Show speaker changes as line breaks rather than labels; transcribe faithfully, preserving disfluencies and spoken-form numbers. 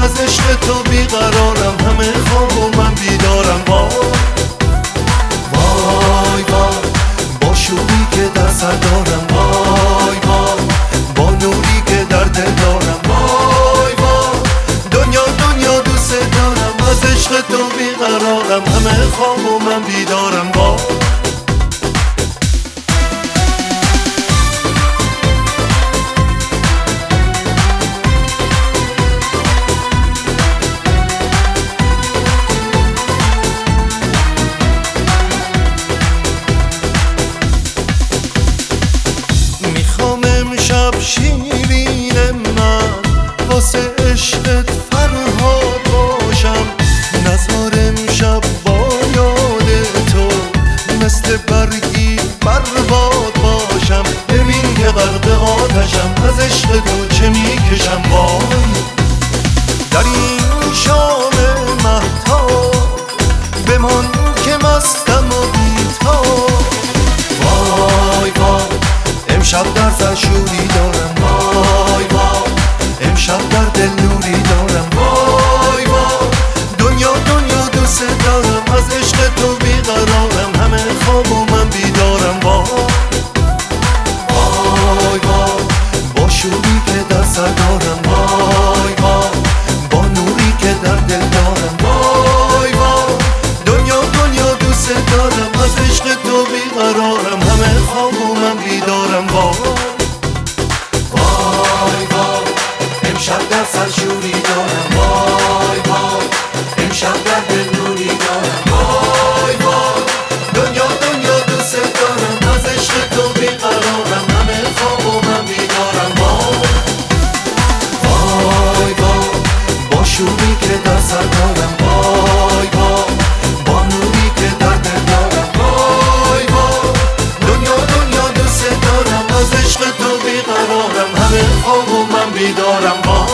از عشق تو بیقرارم، همه خواب و من بیدارم. وای وای وای با شوری که در سر دارم، وای وای با نوری که در دل دارم. وای وای دنیا دنیا دوست دارم، از عشق تو بیقرارم، همه خواب و من بیدارم. وای شیرین من واسه عشقت فرهاد باشم، نزار امشب با یاد تو مثل برگی برباد باشم. ببین که غرق آتشم، از عشق تو چه میکشم. وای در این شام مهتاب بمان که مستم و بیتاب. وای وای امشب در سر شوری دارم، وای وای امشب در دل نوری دارم. وای وای دنیا دنیا دوست دارم، از عشق تو بیقرارم، همه خواب و من بیدارم. وای وای وای با شوری که در سر دارم، وای وای با نوری که در دل دارم. وای وای دنیا دنیا دوست دارم، از عشق تو بیقرارم، همه خواب و من بیدارم. وای وای وای امشب در سر شوری دارم، وای وای امشب در دل نوری دارم. وای وای دنیا دنیا دوست دارم، از عشق تو بیقرارم، همه خواب و من بیدارم. وای وای وای با شوری که در سر دارم، وای وای با نوری که در دل دارم. وای وای دنیا دنیا دوست دارم، از عشق تو بیقرارم، همه خواب و من بیدارم. وای